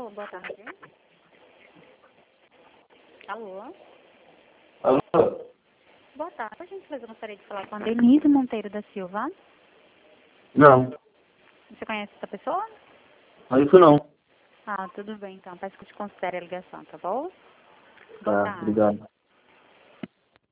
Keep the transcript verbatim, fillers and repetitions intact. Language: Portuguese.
Alô, boa tarde. Alô? Alô? Boa tarde. A gente gostaria de falar com a Denise Monteiro da Silva. Não. Você conhece essa pessoa? Mas isso não. Ah, tudo bem, então. Peço que te considere a ligação, tá bom? Boa Tá, tarde. obrigado.